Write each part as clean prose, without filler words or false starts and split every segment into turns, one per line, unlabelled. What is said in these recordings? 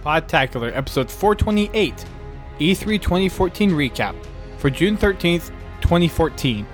Podtacular episode 428, E3 2014 recap for June 13th, 2014.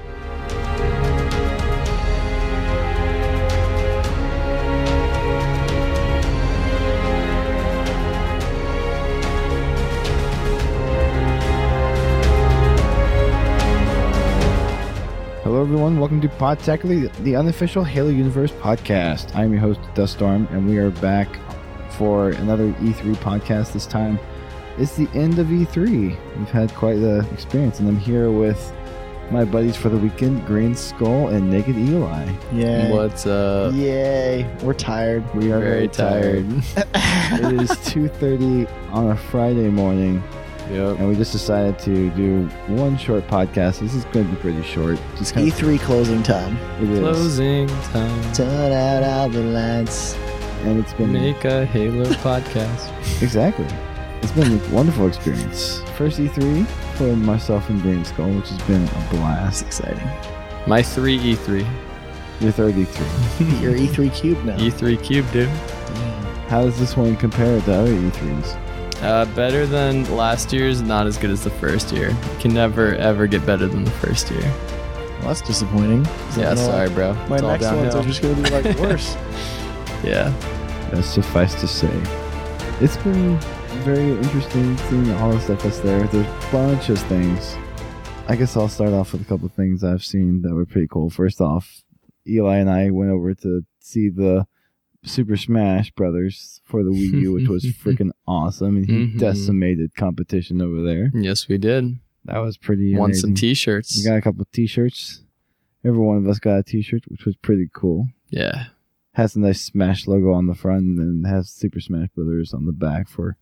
Hello everyone, welcome to Podtacular, the unofficial Halo Universe podcast. I'm your host, Duststorm, and we are back for another E3 podcast. This time, it's the end of E3. We've had quite the experience, and I'm here with my buddies for the weekend, Green Skull and Naked Eli.
Yay.
What's up?
Yay. We're tired.
We are very tired. It is 2:30 on a Friday morning.
Yep.
And we just decided to do one short podcast. This is going to be pretty short.
Just E3 closing time.
It is.
Closing time.
Turn out all the lights.
And it's been...
Make a Halo podcast.
Exactly. It's been a wonderful experience. First E3 for myself and Green Skull, which has been a blast.
That's exciting.
My 3 E3.
Your third E3.
You're E3 Cube now.
E3 Cube, dude.
How does this one compare to other E3s?
Better than last year's, not as good as the first year. You can never, ever get better than the first year.
Well, that's disappointing.
Yeah, sorry, bro.
My
It's all
next ones
downhill.
are just going to be like worse.
Yeah.
That's suffice to say. It's been very interesting seeing all the stuff that's there. There's a bunch of things. I guess I'll start off with a couple of things I've seen that were pretty cool. First off, Eli and I went over to see the Super Smash Brothers for the Wii U, which was freaking awesome, and he decimated competition over there.
Yes, we did.
That was pretty
Won
amazing.
some t-shirts.
We got a couple of t-shirts. Every one of us got a t-shirt, which was pretty cool.
Yeah.
Has a nice Smash logo on the front, and then has Super Smash Brothers on the back for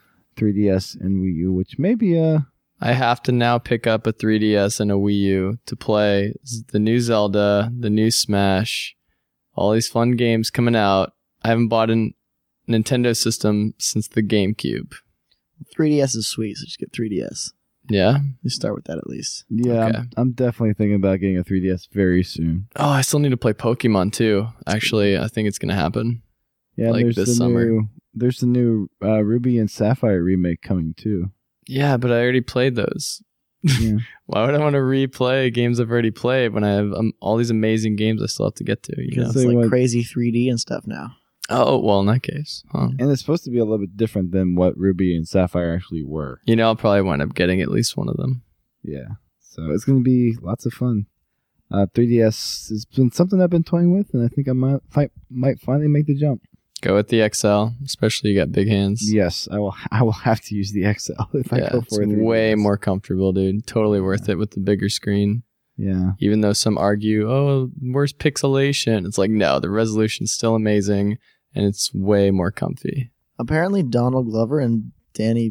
3DS and Wii U, which may be
I have to now pick up a 3DS and a Wii U to play the new Zelda, the new Smash, all these fun games coming out. I haven't bought a Nintendo system since the GameCube.
3DS is sweet, so just get 3DS.
Yeah?
You start with that at least.
yeah.
Okay.
I'm definitely thinking about getting a 3DS very soon.
Oh, I still need to play Pokemon too. Actually, I think it's going to happen.
Yeah,
Like
there's
this
the
summer.
there's the new Ruby and Sapphire remake coming too.
Yeah, but I already played those.
Yeah.
Why would I want to replay games I've already played when I have all these amazing games I still have to get to? You know?
It's
So
like
what-
crazy 3D and stuff now.
Oh, well, in that case. Huh.
And it's supposed to be a little bit different than what Ruby and Sapphire actually were.
You know, I'll probably wind up getting at least one of them.
Yeah. So it's going to be lots of fun. 3DS has been something I've been toying with, and I think I might finally make the jump.
Go with the XL, especially you got big hands.
Yes, I will have to use the XL if I go
It's
for a 3DS.
way more comfortable, dude. Totally worth it with the bigger screen.
Yeah.
Even though some argue, oh, where's pixelation? It's like, no, the resolution's still amazing, and it's way more comfy.
Apparently, Donald Glover and Danny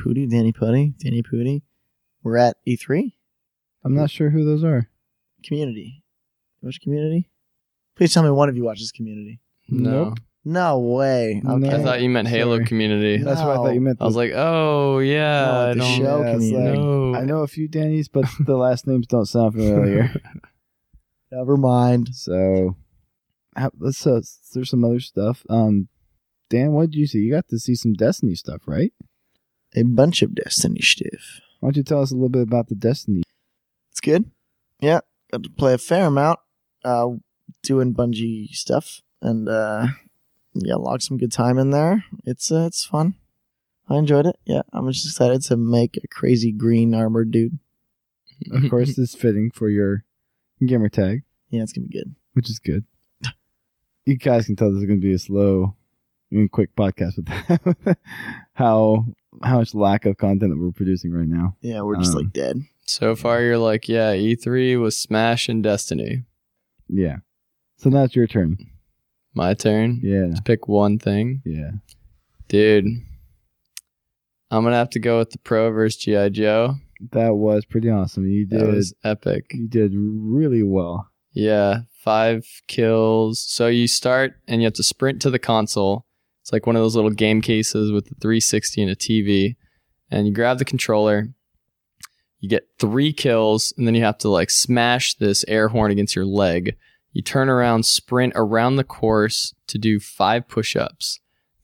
Pudi were at E3
I'm not sure who those are.
Community. You watch Community? Please tell me one of you watches Community.
No.
Nope.
No way.
No.
Okay.
I thought you meant Halo
Sorry.
Community.
That's what I thought you meant.
I was like, oh, yeah.
No,
I
the
don't
show
it's
Community.
know.
I know a few Dannys, but the last names don't sound familiar.
Never mind.
So, let's there's some other stuff. Dan, what did you see? You got to see some Destiny stuff, right?
A bunch of Destiny stuff.
Why don't you tell us a little bit about the Destiny?
It's good. Yeah, got to play a fair amount, doing Bungie stuff, and yeah, logged some good time in there. It's fun. I enjoyed it. Yeah, I'm just excited to make a crazy green armored dude.
Of course, it's fitting for your gamer tag,
Yeah, it's gonna be good.
which is good. You guys can tell this is going to be a slow and quick podcast with that. how much lack of content that we're producing right now.
Yeah, we're just like dead.
So far, you're like, yeah, E3 was Smash and Destiny.
Yeah. So now it's your turn.
My turn.
Yeah.
To pick one thing.
Yeah.
Dude, I'm going to have to go with the Pro vs. G.I. Joe.
That was pretty awesome. You
That
did.
was epic.
You did really well.
Yeah, 5 kills. So you start and you have to sprint to the console. It's like one of those little game cases with the 360 and a TV. And you grab the controller. You get 3 kills, and then you have to like smash this air horn against your leg. You turn around, sprint around the course to do 5 push-ups.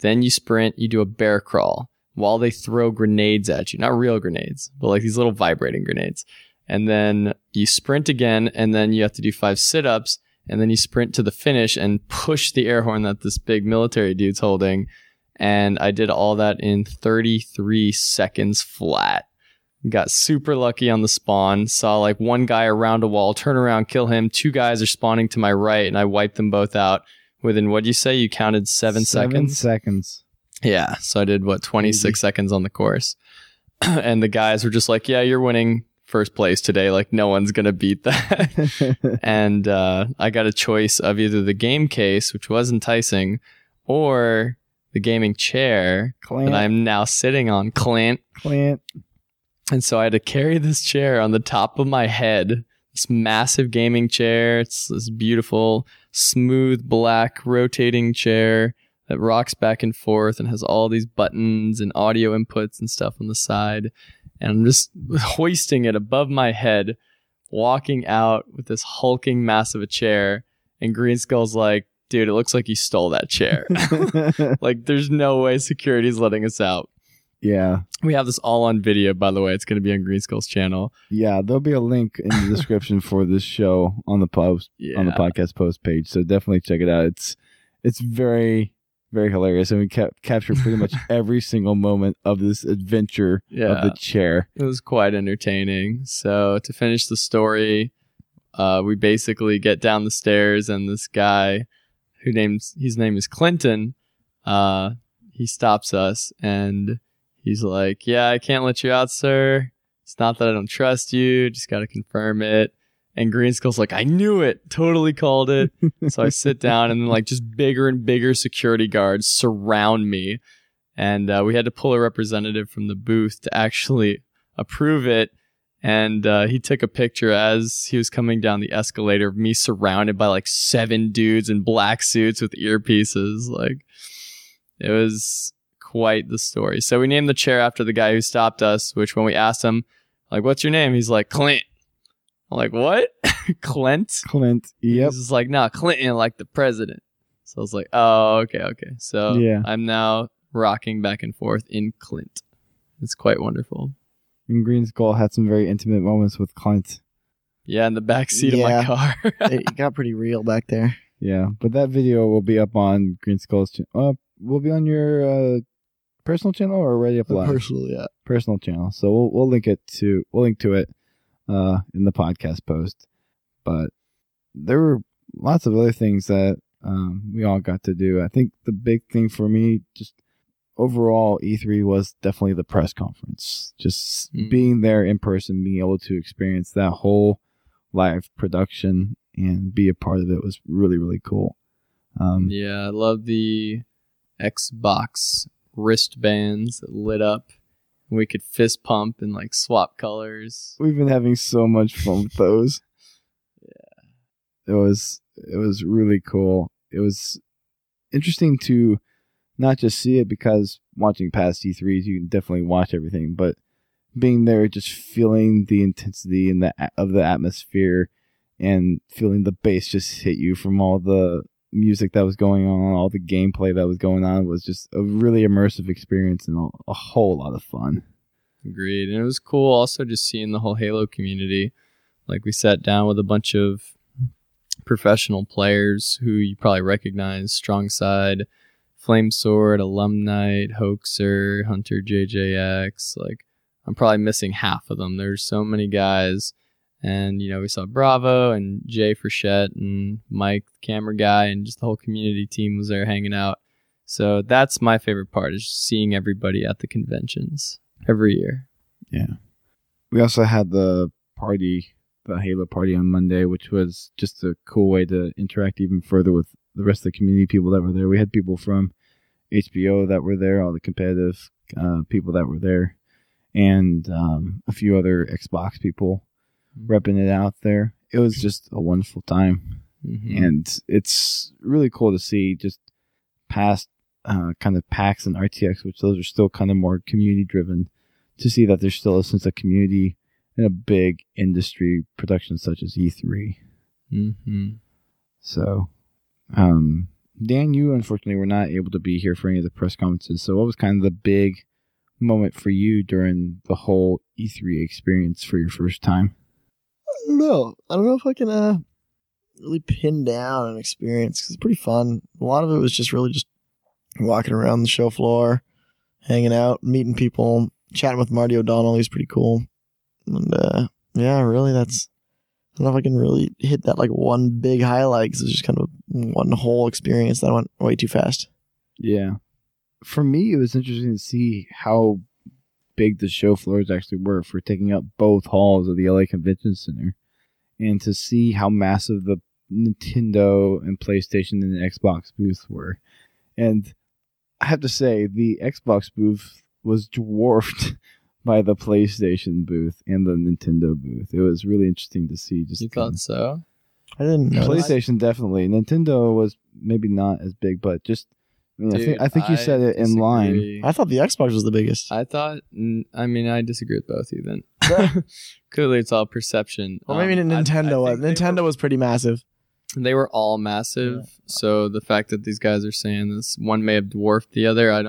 Then you sprint, you do a bear crawl while they throw grenades at you. Not real grenades, but like these little vibrating grenades. And then you sprint again, and then you have to do 5 sit-ups, and then you sprint to the finish and push the air horn that this big military dude's holding. And I did all that in 33 seconds flat. Got super lucky on the spawn. Saw like one guy around a wall, turn around, kill him. 2 guys are spawning to my right, and I wiped them both out within, what'd you say? You counted 7 seconds?
7 seconds.
Yeah. So I did, 26 seconds on the course. And the guys were just like, yeah, you're winning first place today. Like, no one's going to beat that. And I got a choice of either the game case, which was enticing, or the gaming chair
Clint.
that I'm now sitting on, Clint. And so I had to carry this chair on the top of my head, this massive gaming chair. It's this beautiful, smooth, black, rotating chair that rocks back and forth and has all these buttons and audio inputs and stuff on the side. And I'm just hoisting it above my head, walking out with this hulking mass of a chair. And Green Skull's like, dude, it looks like you stole that chair. Like, there's no way security's letting us out.
Yeah.
We have this all on video, by the way. It's going to be on Green Skull's channel.
Yeah, there'll be a link in the description for this show on the post on the podcast post page. So definitely check it out. It's very, very hilarious, and we capture pretty much every single moment of this adventure of the chair.
It was quite entertaining. So to finish the story, we basically get down the stairs, and this guy, his name is Clinton, he stops us, and he's like, yeah, I can't let you out, sir. It's not that I don't trust you. Just got to confirm it. And Green Skull's like, I knew it. Totally called it. So I sit down, and then like just bigger and bigger security guards surround me. And we had to pull a representative from the booth to actually approve it. And he took a picture as he was coming down the escalator of me surrounded by like 7 dudes in black suits with earpieces. Like, it was quite the story. So we named the chair after the guy who stopped us, which when we asked him, like, what's your name? He's like, Clint. I'm like, what? Clint?
Clint. Yep.
He's just like, nah, Clinton, like the president. So I was like, oh, okay. So yeah. I'm now rocking back and forth in Clint. It's quite wonderful.
And Green Skull had some very intimate moments with Clint.
Yeah, in the back seat of my car.
It got pretty real back there.
Yeah, but that video will be up on Green Skull's channel. Will be on your personal channel or already up live?
Personal, yeah.
Personal channel. So we'll link to it in the podcast post. But there were lots of other things that we all got to do. I think the big thing for me, just overall, E3 was definitely the press conference. Just being there in person, being able to experience that whole live production and be a part of it was really, really cool.
Yeah, I love the Xbox wristbands that lit up. We could fist pump and like swap colors.
We've been having so much fun with those. Yeah. It was really cool. It was interesting to not just see it, because watching past E3s, you can definitely watch everything, but being there, just feeling the intensity and of the atmosphere, and feeling the bass just hit you from all the music that was going on, all the gameplay that was going on, was just a really immersive experience and a whole lot of fun.
Agreed. And it was cool also just seeing the whole Halo community. Like, we sat down with a bunch of professional players who you probably recognize: Strong Side, Flamesword, Alumnite, Hoaxer, Hunter JJX. Like, I'm probably missing half of them. There's so many guys. And, you know, we saw Bravo and Jay Frechette and Mike, the camera guy, and just the whole community team was there hanging out. So that's my favorite part, is seeing everybody at the conventions every year.
Yeah. We also had the Halo party on Monday, which was just a cool way to interact even further with the rest of the community people that were there. We had people from HBO that were there, all the competitive people that were there, and a few other Xbox people repping it out there. It was just a wonderful time. Mm-hmm. And it's really cool to see just past kind of PAX and RTX, which those are still kind of more community driven, to see that there's still a sense of community in a big industry production such as E3.
Mm-hmm.
So Dan, you unfortunately were not able to be here for any of the press conferences. So what was kind of the big moment for you during the whole E3 experience for your first time?
I don't know. I don't know if I can really pin down an experience because it's pretty fun. A lot of it was just really just walking around the show floor, hanging out, meeting people, chatting with Marty O'Donnell. He's pretty cool. And yeah, really, that's. I don't know if I can really hit that like one big highlight because it's just kind of one whole experience that went way too fast.
Yeah. For me, it was interesting to see how big the show floors actually were for taking up both halls of the LA Convention Center, and to see how massive the Nintendo and PlayStation and the Xbox booths were. And I have to say, the Xbox booth was dwarfed by the PlayStation booth and the Nintendo booth. It was really interesting to see. Just
You thought so?
I didn't know.
PlayStation definitely. Nintendo was maybe not as big, but just
Dude,
I think you said it in line.
disagree.
I thought the Xbox was the biggest.
I thought. I disagree with both of you. Then clearly, it's all perception.
Well, maybe Nintendo was. Nintendo was pretty massive.
They were all massive.
Yeah.
So the fact that these guys are saying this, one may have dwarfed the other. I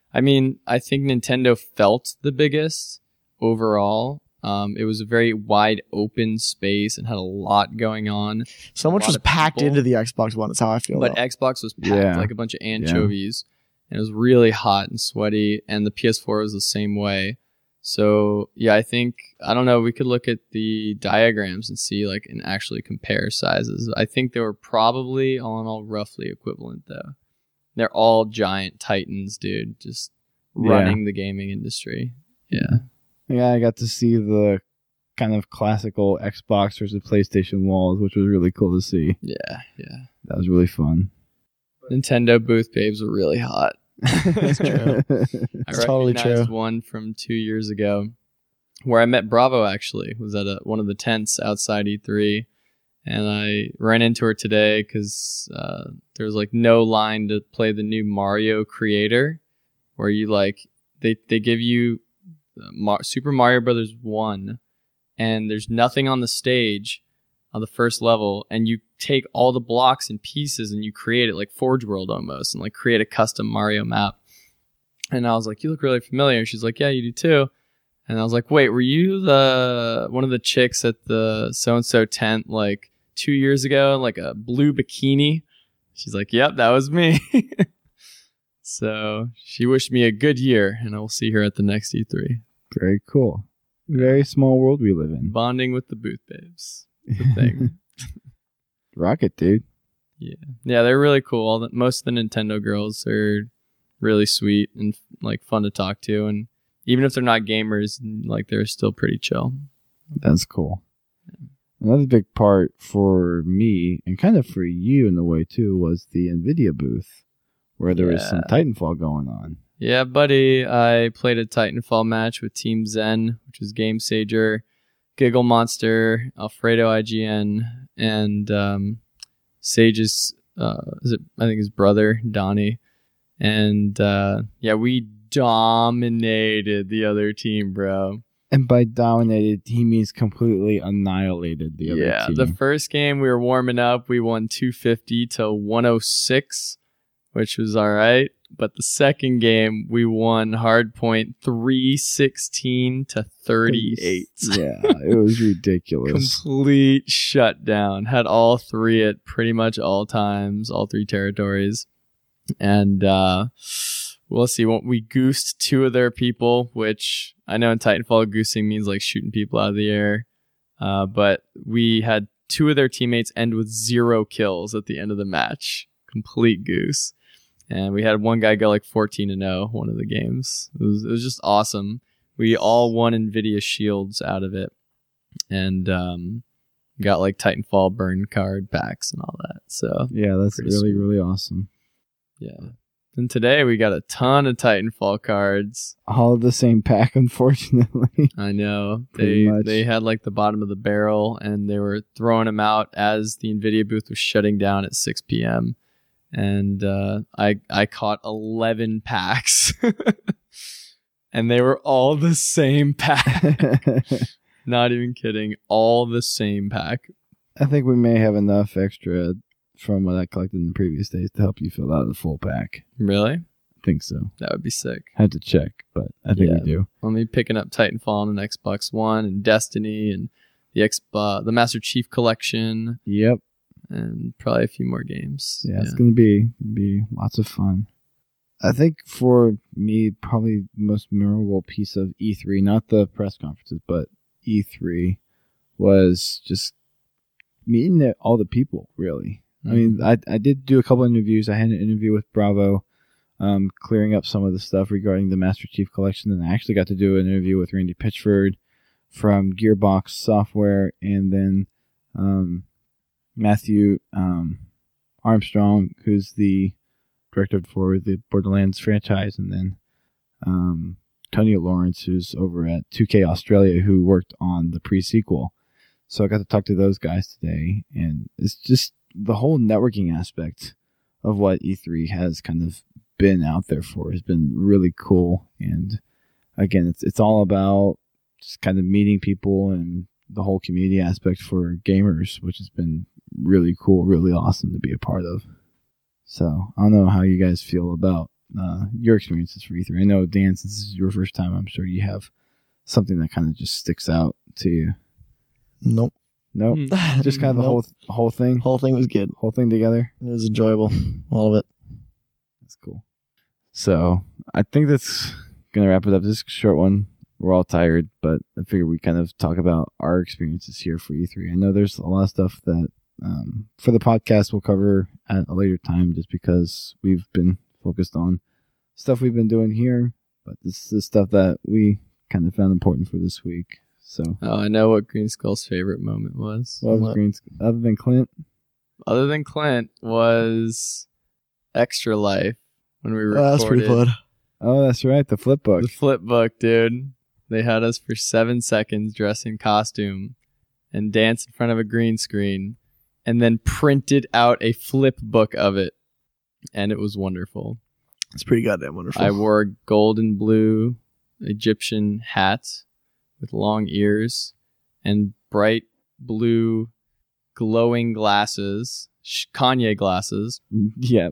think Nintendo felt the biggest overall. It was a very wide open space and had a lot going on.
So much
lot
was
of
packed
people.
into the Xbox One. That's how I feel.
But
though.
Xbox was packed
Yeah.
like a bunch of anchovies. And it was really hot and sweaty. And the PS4 was the same way. So, yeah, I don't know, we could look at the diagrams and see, like, and actually compare sizes. I think they were probably, all in all, roughly equivalent, though. They're all giant titans, dude, just running the gaming industry. Yeah.
Yeah, I got to see the kind of classical Xbox versus PlayStation walls, which was really cool to see.
Yeah.
That was really fun.
Nintendo booth babes were really hot.
That's true.
I
It's totally
recognized
true.
one from 2 years ago where I met Bravo, actually. Was at one of the tents outside E3. And I ran into her today because there was like no line to play the new Mario Creator, where you like, they give you Super Mario Brothers 1, and there's nothing on the stage on the first level, and you take all the blocks and pieces and you create it like Forge World almost, and like create a custom Mario map. And I was like, you look really familiar. And she's like, yeah, you do too. And I was like, wait, were you one of the chicks at the so-and-so tent like 2 years ago in like a blue bikini? She's like, yep, that was me. So she wished me a good year, and I will see her at the next E3.
Very cool. Very small world we live in.
Bonding with the booth babes. It's a thing.
Rocket, dude.
Yeah, they're really cool. Most of the Nintendo girls are really sweet and like fun to talk to, and even if they're not gamers, like they're still pretty chill.
That's cool. Another big part for me, and kind of for you in a way too, was the NVIDIA booth, where there was some Titanfall going on.
Yeah, buddy. I played a Titanfall match with Team Zen, which was Game Sager, Giggle Monster, Alfredo IGN, and Sage's, I think his brother, Donnie. And we dominated the other team, bro.
And by dominated, he means completely annihilated the other team.
Yeah, the first game we were warming up, we won 250 to 106, which was all right. But the second game, we won hardpoint 316 to 38.
Yeah, it was ridiculous.
Complete shutdown. Had all three at pretty much all times, all three territories. And we'll see. We goosed two of their people, which I know in Titanfall, goosing means like shooting people out of the air. But we had two of their teammates end with 0 kills at the end of the match. Complete goose. And we had one guy go like 14-0 one of the games. It was just awesome. We all won NVIDIA shields out of it. And got like Titanfall burn card packs and all that. So
yeah, that's
pretty
really,
sweet.
really awesome.
Yeah. And today we got a ton of Titanfall cards.
All of the same pack, unfortunately.
I know.
Pretty much.
They had like the bottom of the barrel, and they were throwing them out as the NVIDIA booth was shutting down at 6 p.m. And I caught 11 packs. And they were all the same pack. Not even kidding. All the same pack.
I think we may have enough extra from what I collected in the previous days to help you fill out the full pack.
Really?
I think so.
That would be sick.
Had to check, but I think we do.
I'll be picking up Titanfall on an Xbox One and Destiny and the Master Chief Collection.
Yep.
And probably a few more games.
Yeah, it's gonna be lots of fun. I think for me, probably the most memorable piece of E3, not the press conferences, but E3, was just meeting all the people, really. I mean, I did do a couple of interviews. I had an interview with Bravo, clearing up some of the stuff regarding the Master Chief Collection, and I actually got to do an interview with Randy Pitchford from Gearbox Software, and then Matthew Armstrong, who's the director for the Borderlands franchise, and then Tony Lawrence, who's over at 2K Australia, who worked on the pre-sequel. So I got to talk to those guys today, and it's just the whole networking aspect of what E3 has kind of been out there for has been really cool. And again, it's all about just kind of meeting people and the whole community aspect for gamers, which has been really cool, really awesome to be a part of. So I don't know how you guys feel about your experiences for E3. I know, Dan, since this is your first time, I'm sure you have something that kind of just sticks out to you.
Nope.
Nope. Just kind of the whole thing.
Whole thing was good.
Whole thing together.
It was enjoyable. All of it.
That's cool. So I think that's gonna wrap it up. This is a short one. We're all tired, but I figured we kind of talk about our experiences here for E3. I know there's a lot of stuff that for the podcast we'll cover at a later time, just because we've been focused on stuff we've been doing here. But this is stuff that we kind of found important for this week. So,
I know what Green Skull's favorite moment was.
What was Green Skull? Other than Clint?
Other than Clint was Extra Life when we recorded.
That's pretty fun.
Oh, that's right. The flip book.
The flip book, dude. They had us for 7 seconds dressed in costume and dance in front of a green screen and then printed out a flip book of it. And it was wonderful.
It's pretty goddamn wonderful.
I wore a gold and blue Egyptian hat with long ears and bright blue glowing glasses, Kanye glasses.
Yep.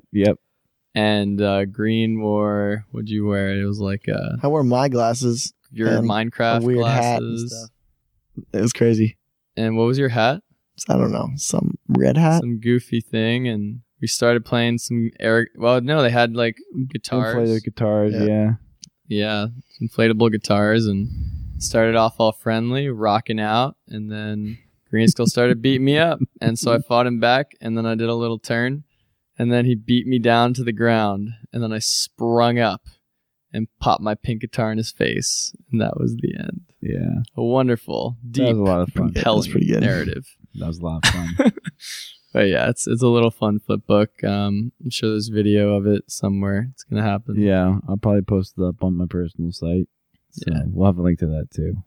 And Green wore, what'd you wear? It was like
I wore my glasses.
Your
and
Minecraft
a weird
glasses.
hat and stuff. It was crazy.
And what was your hat?
I don't know. Some red hat?
Some goofy thing. And we started playing some they had like guitars.
Inflated guitars, yeah.
Yeah, inflatable guitars, and started off all friendly, rocking out, and then Green Skull started beating me up, and so I fought him back, and then I did a little turn, and then he beat me down to the ground, and then I sprung up and popped my pink guitar in his face, and that was the end.
Yeah.
A wonderful, deep,
that was a lot of fun.
compelling
pretty good.
narrative.
That was a lot of fun.
But yeah, it's a little fun flip book. I'm sure there's video of it somewhere. It's gonna happen.
Yeah, I'll probably post it up on my personal site. So
Yeah.
we'll have a link to that too.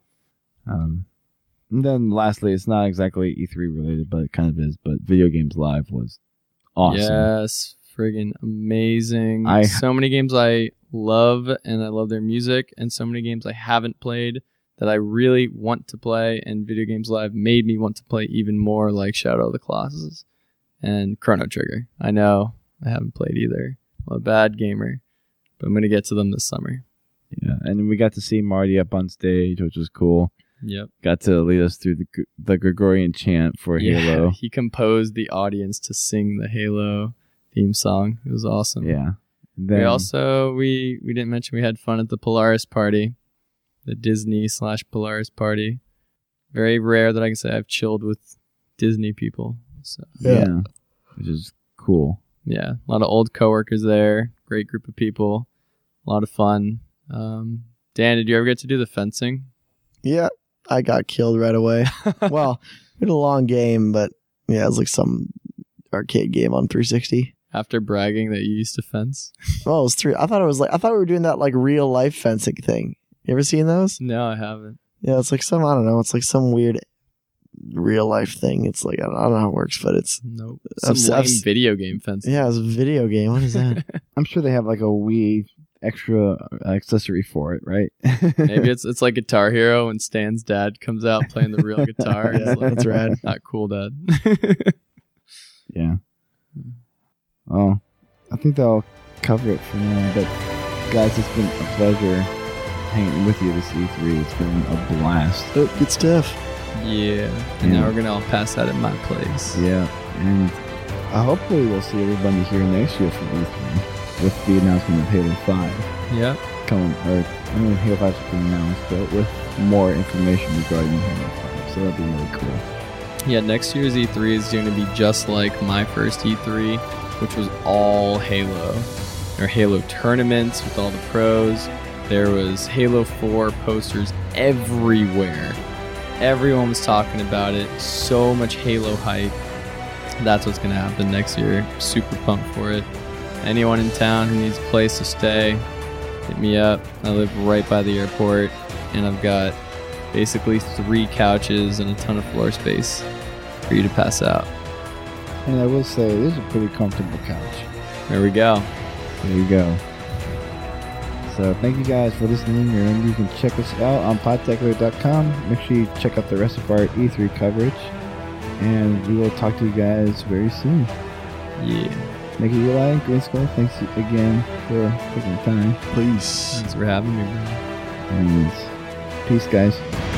And then lastly, it's not exactly E3 related, but it kind of is. But Video Games Live was awesome.
Yes, friggin' amazing.
I-
So many games I love, and I love their music, and so many games I haven't played that I really want to play, and Video Games Live made me want to play even more, like Shadow of the Colossus and Chrono Trigger. I know I haven't played either. I'm a bad gamer, but I'm going to get to them this summer.
Yeah, and we got to see Marty up on stage, which was cool.
Yep.
Got to lead us through the Gregorian chant for Halo.
He composed the audience to sing the Halo theme song. It was awesome.
Yeah. And then,
We also we didn't mention we had fun at the Polaris party, the Disney/Polaris party. Very rare that I can say I've chilled with Disney people. So
yeah, which is cool.
yeah, a lot of old coworkers there. Great group of people. A lot of fun. Dan, did you ever get to do the fencing?
Yeah, I got killed right away. Well, we had a long game, but yeah, it was like some arcade game on 360.
After bragging that you used to fence?
Oh, it was three. I thought we were doing that like real life fencing thing. You ever seen those?
No, I haven't.
Yeah, it's like I don't know. It's like some weird real life thing. It's like I don't know how it works, but it's
Nope.
I've-
Some
I've-
lame video game fencing.
yeah, it's a video game. What is that?
I'm sure they have like a Wii extra accessory for it, right?
Maybe it's like Guitar Hero when Stan's dad comes out playing the real guitar.
Yeah,
It's like,
that's rad.
not cool, Dad.
Yeah. Well, I think that'll cover it for now. But guys, it's been a pleasure hanging with you this E3. It's been a blast.
Oh, good stuff.
Yeah. And now we're going to all pass out at my place.
Yeah, and hopefully we'll see everybody here next year for E3 with the announcement of Halo 5
Yep.
coming. Or I mean, Halo 5 has been announced, but with more information regarding Halo 5. So that'd be really cool.
Yeah, next year's E3 is going to be just like my first E3, which was all Halo. There were Halo tournaments with all the pros. There was Halo 4 posters everywhere. Everyone was talking about it. So much Halo hype. That's what's going to happen next year. Super pumped for it. Anyone in town who needs a place to stay, hit me up. I live right by the airport, and I've got basically 3 couches and a ton of floor space for you to pass out.
And I will say, this is a pretty comfortable couch.
There we go.
There you go. So thank you guys for listening. Remember, you can check us out on podtechler.com. Make sure you check out the rest of our E3 coverage. And we will talk to you guys very soon.
Yeah.
Make it your life. Green Skull, thanks again for taking the time.
Please.
Thanks for having me, bro.
And peace, guys.